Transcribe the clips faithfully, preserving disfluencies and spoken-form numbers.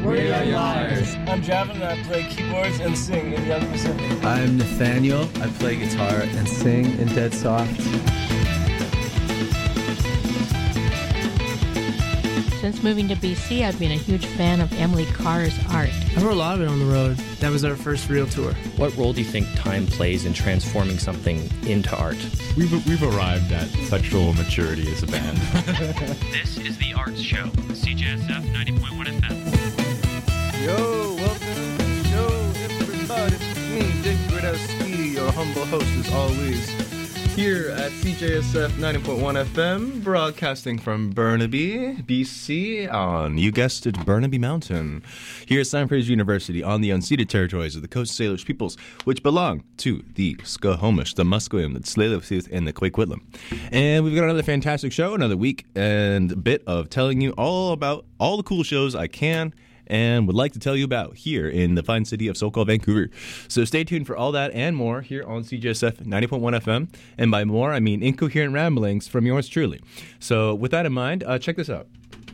We are liars. I'm Javin and I play keyboards and sing in Young Pacific. I'm Nathaniel. I play guitar and sing in Dead Soft. Since moving to B C, I've been a huge fan of Emily Carr's art. I wrote a lot of it on the road. That was our first real tour. What role do you think time plays in transforming something into art? We've, we've arrived at sexual maturity as a band. This is The Arts Show, C J S F ninety point one F M. Yo, welcome to the show, everybody. It's me, Dick Gradowski, your humble host as always, here at C J S F ninety point one F M, broadcasting from Burnaby, B C, on, you guessed it, Burnaby Mountain. Here at Sandhurst University on the unceded territories of the Coast Salish peoples, which belong to the Skohomish, the Musqueam, the Tsleil-Waututh, and the Kwikwetlem. And we've got another fantastic show, another week, and a bit of telling you all about all the cool shows I can and would like to tell you about here in the fine city of so-called Vancouver. So stay tuned for all that and more here on C J S F ninety point one F M. And by more, I mean incoherent ramblings from yours truly. So with that in mind, uh, check this out.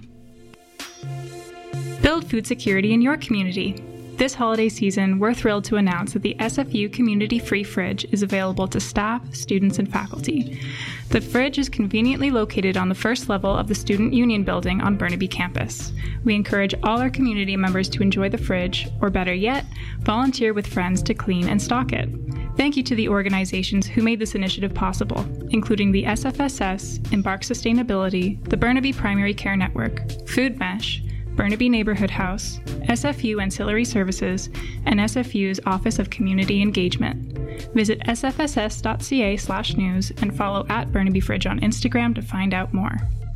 Build food security in your community. This holiday season, we're thrilled to announce that the S F U Community Free Fridge is available to staff, students, and faculty. The fridge is conveniently located on the first level of the Student Union building on Burnaby campus. We encourage all our community members to enjoy the fridge, or better yet, volunteer with friends to clean and stock it. Thank you to the organizations who made this initiative possible, including the S F S S, Embark Sustainability, the Burnaby Primary Care Network, Food Mesh, Burnaby Neighborhood House, S F U Ancillary Services, and S F U's Office of Community Engagement. Visit s f s s dot c a slash news and follow at Burnaby Fridge on Instagram to find out more.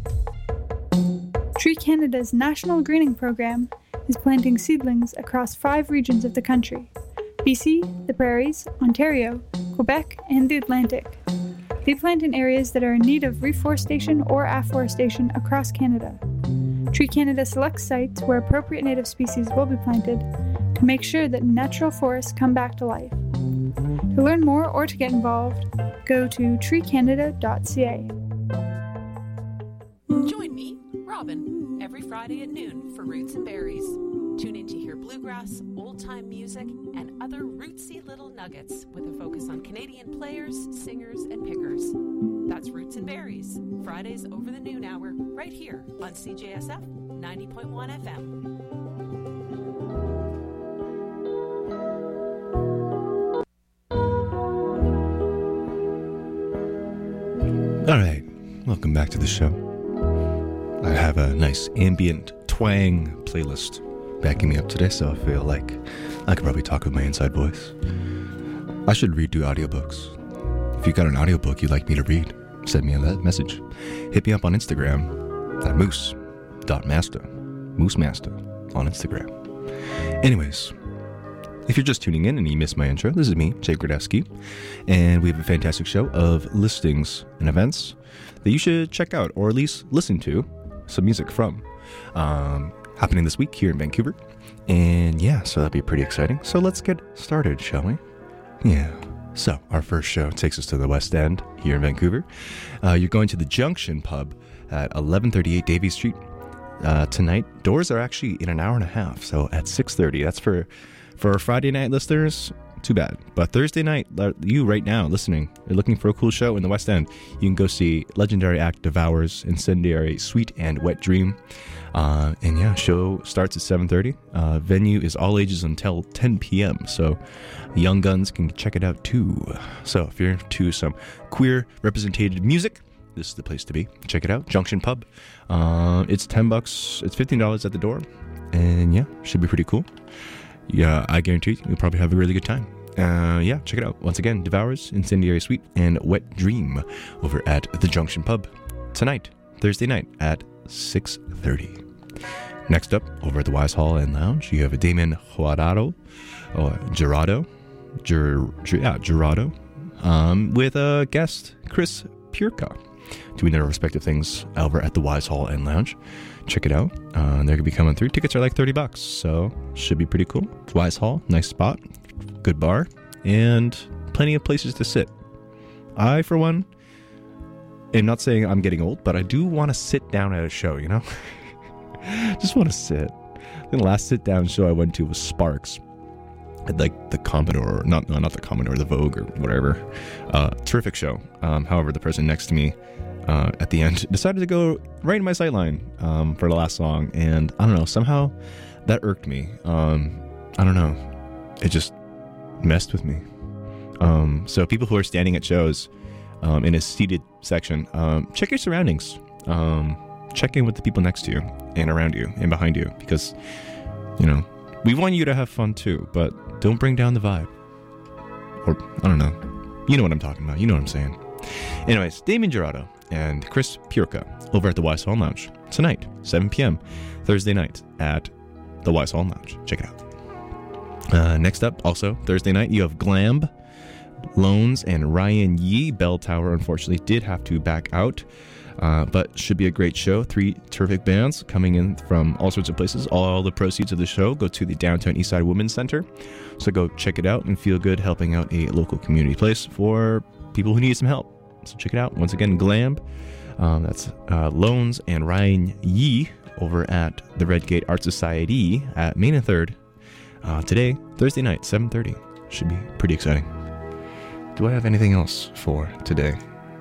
Tree Canada's National Greening Program is planting seedlings across five regions of the country: B C, the Prairies, Ontario, Quebec, and the Atlantic. They plant in areas that are in need of reforestation or afforestation across Canada. Tree Canada selects sites where appropriate native species will be planted to make sure that natural forests come back to life. To learn more or to get involved, go to tree canada dot c a. Join me, Robin, every Friday at noon for Roots and Berries. Tune in to hear bluegrass, old-time music, and other rootsy little nuggets with a focus on Canadian players, singers, and pickers. That's Roots and Berries, Fridays over the noon hour, right here on C J S F ninety point one F M. All right, welcome back to the show. I have a nice ambient twang playlist backing me up today, so I feel like I could probably talk with my inside voice. I should read do audiobooks. If you got an audiobook you'd like me to read, send me a message. Hit me up on Instagram at moose dot master. Moose Master on Instagram. Anyways, if you're just tuning in and you missed my intro, this is me, Jay Gradowski, and we have a fantastic show of listings and events that you should check out, or at least listen to some music from. Um, happening this week here in Vancouver. And yeah, so that'd be pretty exciting. So let's get started, shall we? Yeah. So our first show takes us to the West End here in Vancouver. Uh, you're going to the Junction Pub at eleven thirty-eight Davie Street uh, tonight. Doors are actually in an hour and a half, so at six thirty. That's for for Friday night listeners. Too bad. But Thursday night, you right now listening, you're looking for a cool show in the West End, you can go see legendary act Devours, Incendiary, Sweet and Wet Dream. Uh, and yeah, show starts at seven thirty. Uh, venue is all ages until ten p.m. So young guns can check it out too. So if you're into some queer represented music, this is the place to be. Check it out. Junction Pub. Uh, it's ten bucks. It's fifteen dollars at the door. And yeah, should be pretty cool. Yeah, I guarantee you'll probably have a really good time. Uh, yeah, check it out. Once again, Devours, Incendiary Sweet, and Wet Dream over at the Junction Pub tonight, Thursday night at six thirty. Next up, over at the Wise Hall and Lounge, you have a Damon Jurado, or Jurado, Jur, Jur, yeah, Jurado, um, with a guest, Chris Purka, doing their respective things over at the Wise Hall and Lounge. Check it out. Uh, they're going to be coming through. Tickets are like thirty bucks, so should be pretty cool. It's Wise Hall, nice spot, good bar, and plenty of places to sit. I, for one, am not saying I'm getting old, but I do want to sit down at a show, you know? Just want to sit. I think the last sit-down show I went to was Sparks. At like the Commodore, not no, not the Commodore, the Vogue or whatever. Uh, terrific show. Um, however, the person next to me uh, at the end decided to go right in my sightline um, for the last song, and I don't know, somehow that irked me. Um, I don't know, it just messed with me. Um, so people who are standing at shows um, in a seated section, um, check your surroundings. Um, check in with the people next to you and around you and behind you, because you know we want you to have fun too, but don't bring down the vibe. Or, I don't know. You know what I'm talking about. You know what I'm saying. Anyways, Damien Jurado and Chris Purka over at the Wise Hall Lounge tonight, seven p.m. Thursday night at the Wise Hall Lounge. Check it out. Uh, next up, also, Thursday night, you have Glamb, Loans, and Ryan Yee. Bell Tower, unfortunately, did have to back out. Uh, but should be a great show. Three terrific bands coming in from all sorts of places. All the proceeds of the show go to the Downtown Eastside Women's Center. So go check it out and feel good helping out a local community place for people who need some help. So check it out. Once again, Glamb. Um, that's uh, Loans and Ryan Yee over at the Redgate Art Society at Main and third. Uh, today, Thursday night, seven thirty. Should be pretty exciting. Do I have anything else for today?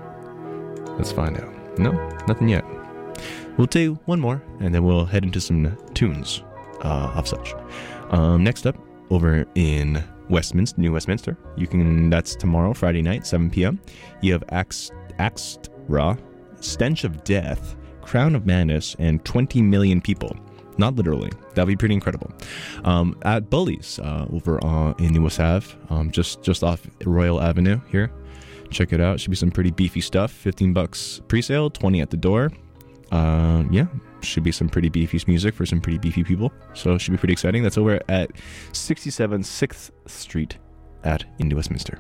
Let's find out. No, nothing yet. We'll do one more, and then we'll head into some tunes uh, of such. Um, next up, over in Westminster, New Westminster, you can. That's tomorrow, Friday night, seven p.m. You have Axt, Axtra, Stench of Death, Crown of Madness, and twenty million people. Not literally. That'll be pretty incredible. Um, at Bully's uh, over uh, in New West Ave, um, just just off Royal Avenue here. Check it out. Should be some pretty beefy stuff. fifteen bucks pre-sale, twenty at the door. Uh, yeah, should be some pretty beefy music for some pretty beefy people. So it should be pretty exciting. That's over at sixty-seven sixth Street at in New Westminster.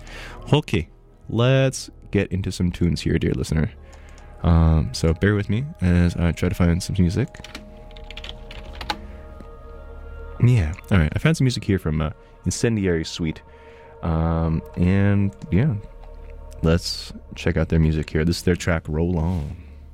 Okay, let's get into some tunes here, dear listener. Um, so bear with me as I try to find some music. Yeah, all right. I found some music here from uh, Incendiary Suite. Um, and yeah. Let's check out their music here. This is their track, Roll On.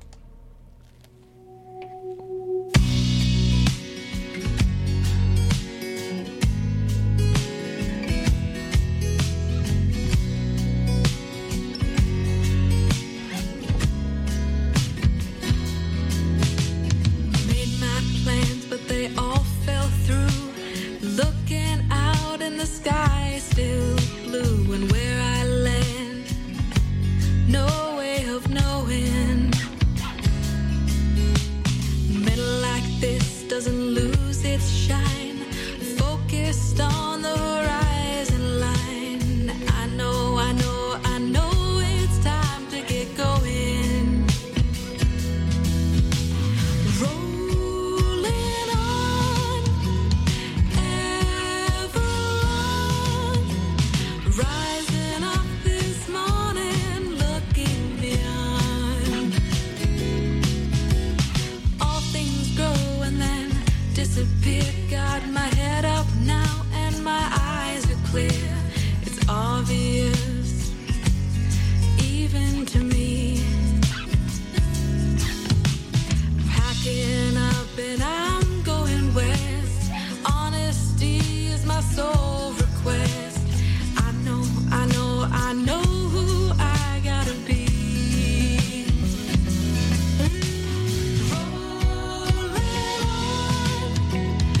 Made my plans, but they all fell through. Looking out and the sky is still blue, and where I land, no way of knowing. Metal like this doesn't lose its shine, focused on the horizon line. I know, I know, I know it's time to get going. Rolling on, ever on, rising up this morning, looking beyond. All things grow and then disappear. Got my head up now and my eyes are clear. It's obvious, even to me. Packing up and I'm going west. Honesty is my sole request. I know, I know, I know who I gotta be. Rolling on,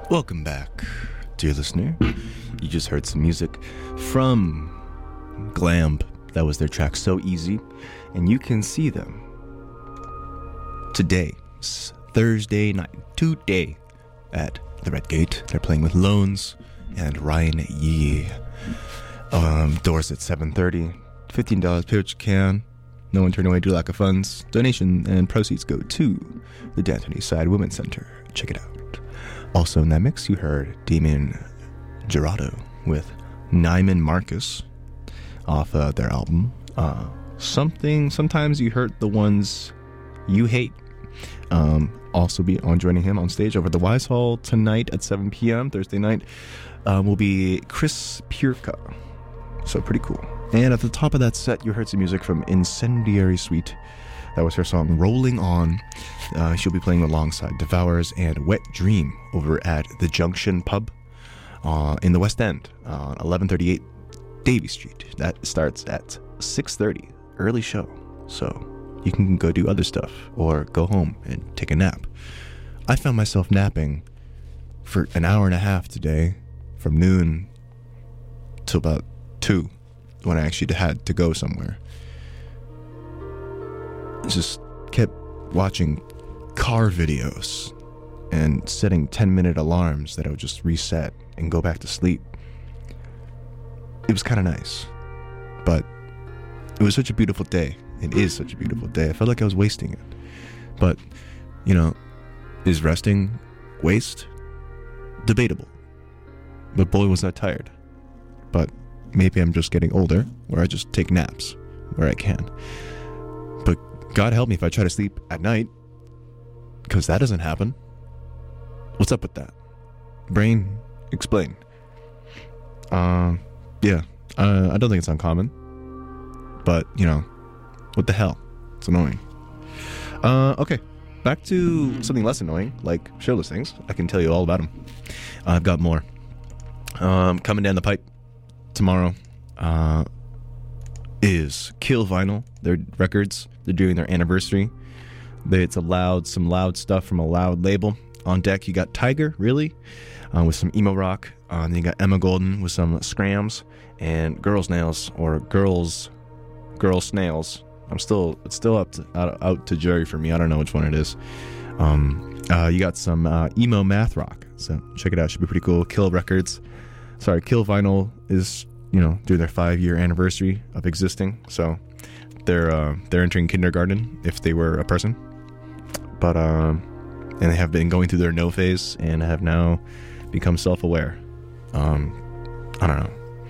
Welcome back, dear listener. You just heard some music from Glamb. That was their track So Easy. And you can see them today, Thursday night, today, at the Red Gate. They're playing with Loans and Ryan Yee. Um, doors at seven thirty. fifteen dollars per can. No one turn away due to lack of funds. Donation and proceeds go to the Danton Eastside Women's Center. Check it out. Also in that mix, you heard Damien Gerardo with Nyman Marcus off uh, their album. Uh, something, sometimes you hurt the ones you hate. Um, also be on joining him on stage over the Wise Hall tonight at seven p.m. Thursday night uh, will be Chris Pierka. So pretty cool. And at the top of that set, you heard some music from Incendiary Suite. That was her song Rolling On. Uh, she'll be playing alongside Devours and Wet Dream over at the Junction Pub uh, in the West End on eleven thirty-eight Davy Street. That starts at six thirty. Early show. So you can go do other stuff or go home and take a nap. I found myself napping for an hour and a half today from noon till about two. When I actually had to go somewhere. Just kept watching car videos and setting ten minute alarms that I would just reset and go back to sleep. It was kind of nice, but it was such a beautiful day. It is such a beautiful day. I felt like I was wasting it. But, you know, is resting waste? Debatable. But boy, was I tired. But maybe I'm just getting older, where I just take naps where I can. But God help me if I try to sleep at night, because that doesn't happen. What's up with that? Brain, explain. Um, yeah, uh, I don't think it's uncommon. But, you know, what the hell? It's annoying. Uh, okay, back to something less annoying, like show listings. I can tell you all about them. I've got more. Um, coming down the pipe tomorrow uh, is Kill Vinyl. Their records, they're doing their anniversary. They, it's a loud, some loud stuff from a loud label. On deck, you got Tiger, really, uh, with some emo rock. Uh, and then you got Emma Golden with some scrams and Girls Nails or Girls, Girl Snails. I'm still, it's still up to, out, out to jury for me. I don't know which one it is. Um, uh, you got some uh, emo math rock, so check it out. Should be pretty cool. Kill Records. Sorry, Kill Vinyl is, you know, doing their five-year anniversary of existing, so they're uh, they're entering kindergarten if they were a person. But um, and they have been going through their no phase and have now become self-aware. Um, I don't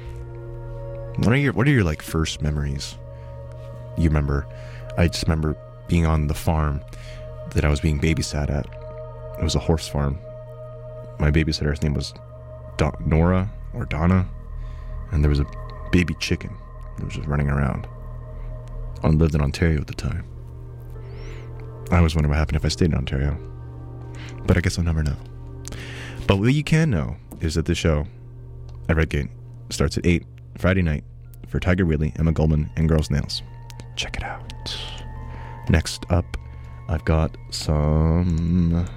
know. What are your What are your like first memories? You remember? I just remember being on the farm that I was being babysat at. It was a horse farm. My babysitter's name was Don- Nora or Donna, and there was a baby chicken that was just running around. I lived in Ontario at the time. I always wonder what happened if I stayed in Ontario, but I guess I'll never know. But what you can know is that the show at Red Gate starts at eight Friday night for Tiger Wheatley, Emma Goldman, and Girls Nails. Check it out. Next up, I've got some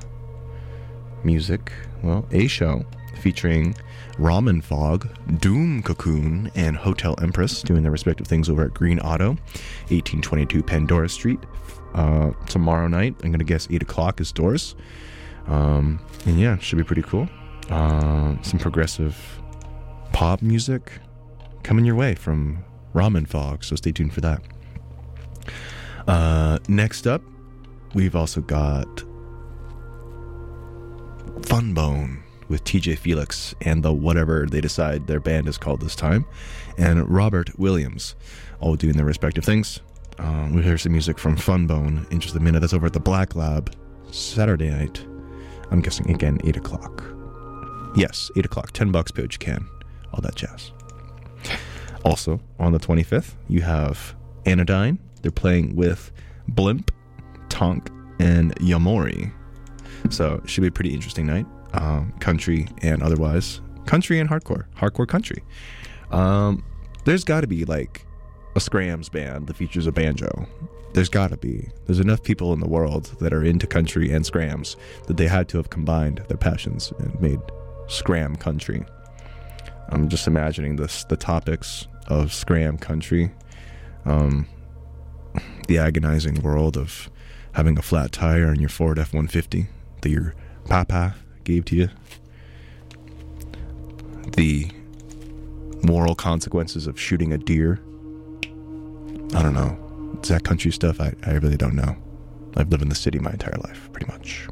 music, well, a show featuring Ramen Fog, Doom Cocoon, and Hotel Empress doing their respective things over at Green Auto, eighteen twenty-two Pandora Street. Uh, tomorrow night, I'm going to guess eight o'clock is doors. Um, and yeah, should be pretty cool. Uh, some progressive pop music coming your way from Ramen Fog, so stay tuned for that. Uh, next up, we've also got Funbone with T J Felix and the whatever they decide their band is called this time, and Robert Williams, all doing their respective things. Um, we hear some music from Funbone in just a minute. That's over at the Black Lab, Saturday night. I'm guessing, again, eight o'clock. Yes, eight o'clock, ten bucks per can, all that jazz. Also, on the twenty-fifth, you have Anodyne. They're playing with Blimp, Tonk, and Yamori. So it should be a pretty interesting night. Um, country and otherwise. Country and hardcore. Hardcore country. Um, there's got to be like a Scrams band that features a banjo. There's gotta be. There's enough people in the world that are into country and Scrams that they had to have combined their passions and made Scram country. I'm just imagining this, the topics of Scram country, um, the agonizing world of having a flat tire on your Ford F one fifty that your papa gave to you, the moral consequences of shooting a deer. I don't know. Is that country stuff? I, I really don't know. I've lived in the city my entire life, pretty much.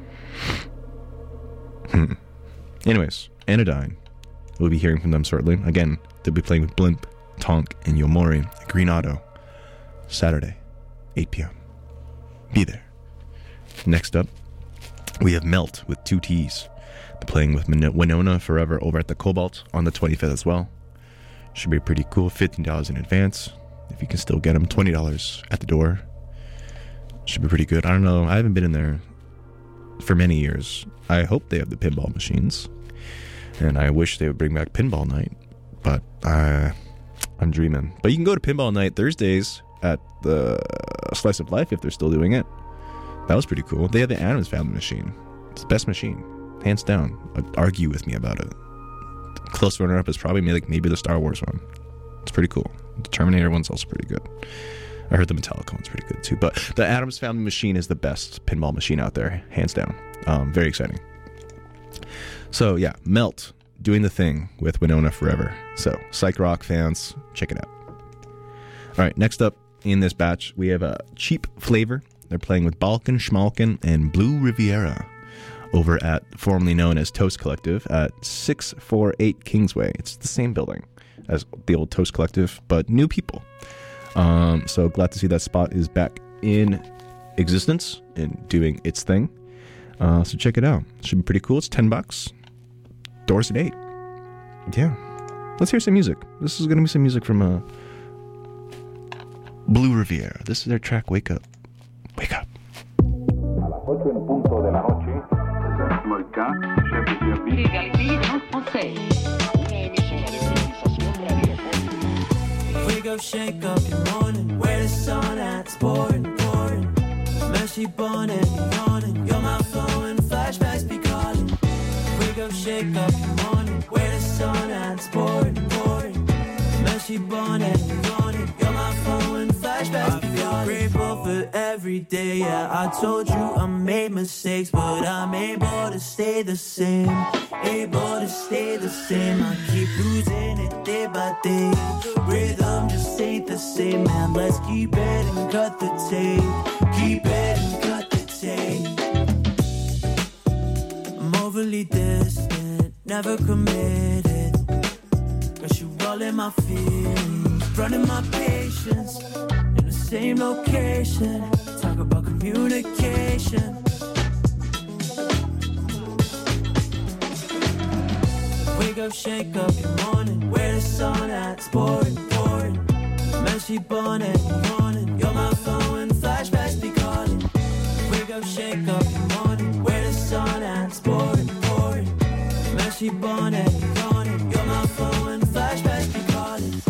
Hmm. Anyways, Anodyne. We'll be hearing from them shortly. Again, they'll be playing with Blimp, Tonk, and Yomori at Green Auto. Saturday, eight p.m. Be there. Next up, we have Melt with two T's. They're playing with Winona Forever over at the Cobalt on the twenty-fifth as well. Should be pretty cool. fifteen dollars in advance. If you can still get them, twenty dollars at the door. Should be pretty good. I don't know. I haven't been in there for many years. I hope they have the pinball machines. And I wish they would bring back pinball night. But uh, I'm dreaming. But you can go to pinball night Thursdays at the Slice of Life if they're still doing it. That was pretty cool. They have the Addams Family machine. It's the best machine. Hands down. I'd argue with me about it. The close runner-up is probably maybe, like maybe the Star Wars one. It's pretty cool. The Terminator one's also pretty good. I heard the Metallica one's pretty good too. But the Addams Family machine is the best pinball machine out there, hands down. Um, very exciting. So yeah, Melt doing the thing with Winona Forever. So psych rock fans, check it out. All right, next up in this batch, we have a Cheap Flavor. They're playing with Balkan, Schmalkin, and Blue Riviera over at formerly known as Toast Collective at six forty-eight Kingsway. It's the same building as the old Toast Collective, but new people. Um, so glad to see that spot is back in existence and doing its thing. Uh, so check it out. Should be pretty cool. It's ten bucks. Doors at eight. Yeah. Let's hear some music. This is going to be some music from uh, Blue Riviera. This is their track, Wake Up. Wake Up. Wake up, shake up your morning. Where the sun at? It's pouring, pouring. Messy bonnet, yawning. You're my phone, flashbacks be calling. Wake up, shake up your morning. Where the sun at? It's pouring, pouring. Messy bonnet, yawning. You're my phone, flashbacks be calling. I feel grateful for every day. Yeah, I told you I made mistakes, but I'm able to stay the same. Able to stay the same. I keep losing it day by day. Rhythm just ain't the same, man. Let's keep it and cut the tape. Keep it and cut the tape. I'm overly distant, never committed. Cause you all in my feelings, running my patience. In the same location, talk about communication. Wake up, shake up your morning. Where the sun at? It's pouring, pouring. Messy bonnet, yawning. You're my phone, flashbacks be calling. Wake up, shake up your morning. Where the sun at? It's pouring, pouring. Messy bonnet, yawning. You're my phone, flashbacks be calling.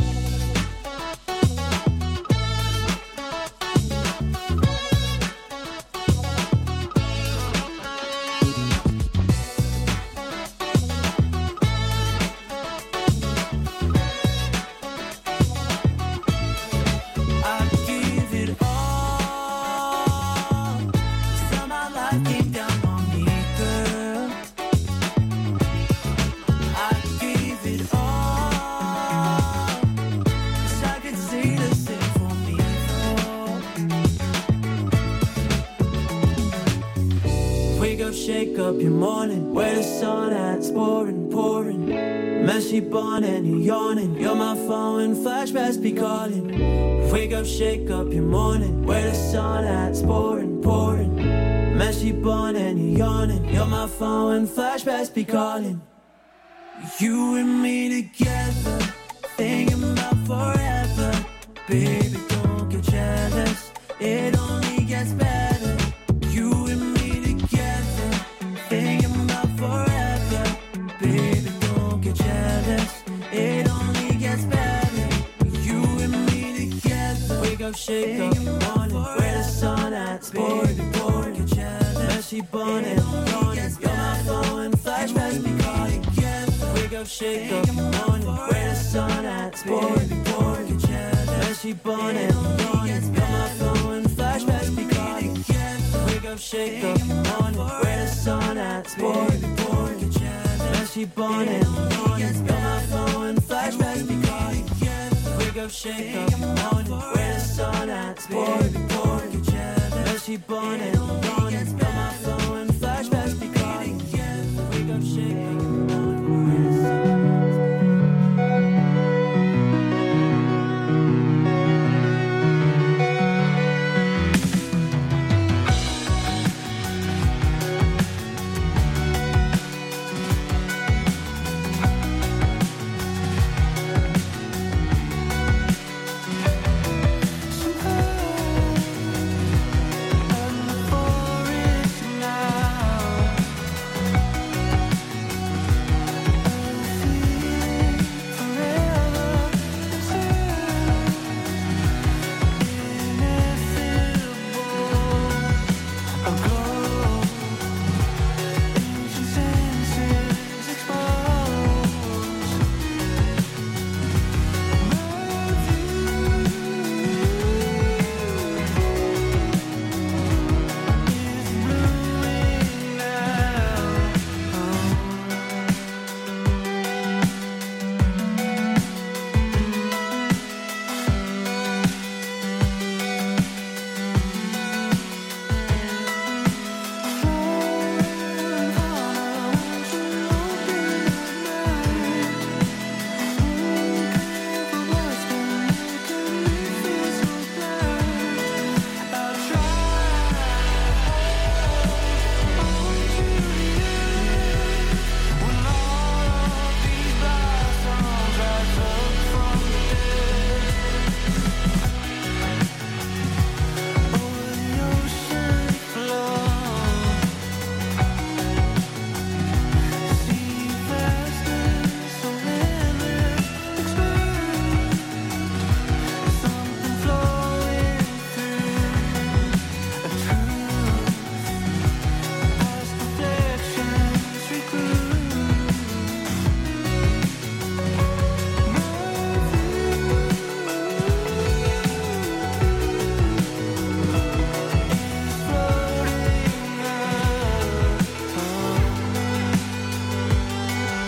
Shake up your morning, where the sun at? It's pouring, pouring. Messy bonnet, you're yawning. You're my phone, flashbacks be calling. Wake up, shake up your morning, where the sun at? It's pouring, pouring. Messy bonnet, you're yawning. You're my phone, flashbacks be calling. You and me together, thinking about forever. Baby, don't get jealous, it only gets better. You and me together, thinking about forever. Baby, don't get jealous, it only gets better. You and me up, shake up, morning. Where the sun at? Sport, sport, messy bonnet, yawning. You're my phone, flashbacks be calling. Wake up, shake up, morning. Where the sun at? Sport, sport, messy bonnet, yawning. You're my phone, flashbacks be calling. Wake up, shake up, morning. Where the sun at? Sport, sport, messy bonnet, yawning. You're my phone, flashbacks be calling. Wake up, shake up, morning. Where the sun at? Sport, sport, messy bonnet, yawning.